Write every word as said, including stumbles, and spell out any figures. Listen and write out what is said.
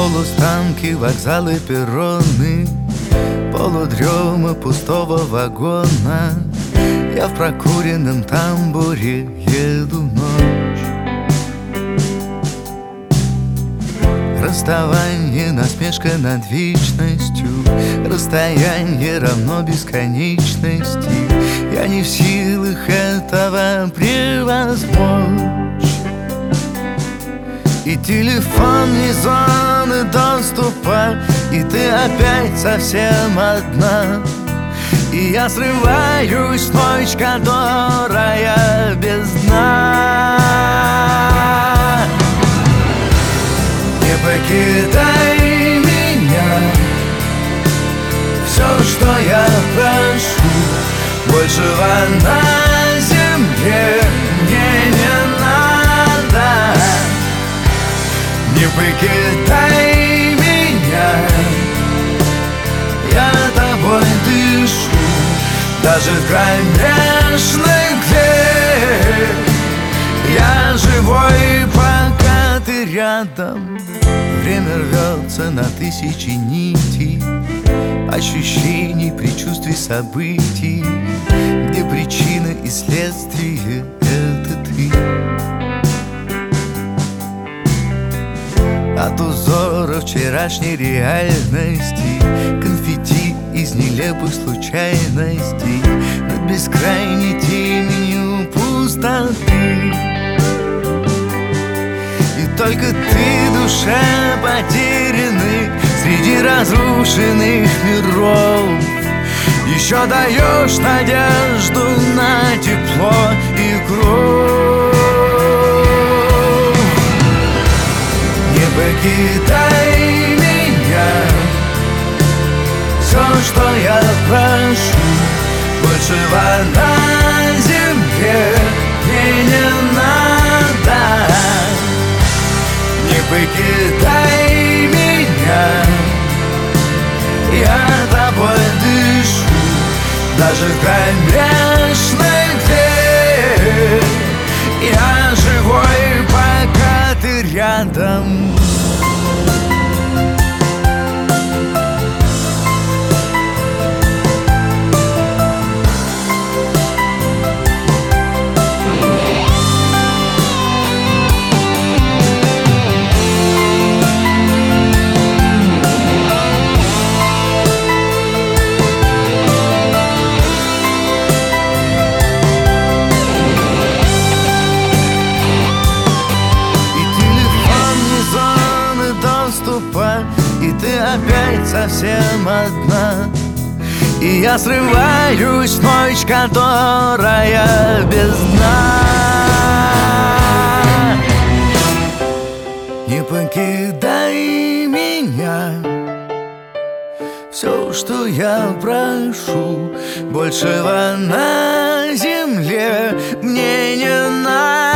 Полустанки, вокзалы, перроны, полудрема пустого вагона. Я в прокуренном тамбуре еду ночь. Расставание, насмешка над вечностью, расстояние равно бесконечности. Я не в силах этого превозмочь. И телефон не зоны доступа, и ты опять совсем одна. И я срываюсь в ночь, которая без дна. Не покидай меня, все, что я прошу, большего на земле мне не надо. Не покидай меня, я тобой дышу, даже в кромешной тьме. Я живой, пока ты рядом. Время рвется на тысячи нитей, ощущений, предчувствий, событий, где причина и следствие — это ты. От узора вчерашней реальности, конфетти из нелепых случайностей, над бескрайней теменью пустоты. И только ты, душа, потерянный среди разрушенных миров, еще даешь надежду на тепло и кровь. Не покидай меня, все, что я прошу, большего на земле мне не надо. Не покидай меня, я тобой дышу, даже в кромешной тьме. Я живой, пока ты рядом. И ты опять совсем одна. И я срываюсь в ночь, которая без дна. Не покидай меня, все, что я прошу, большего на земле мне не надо.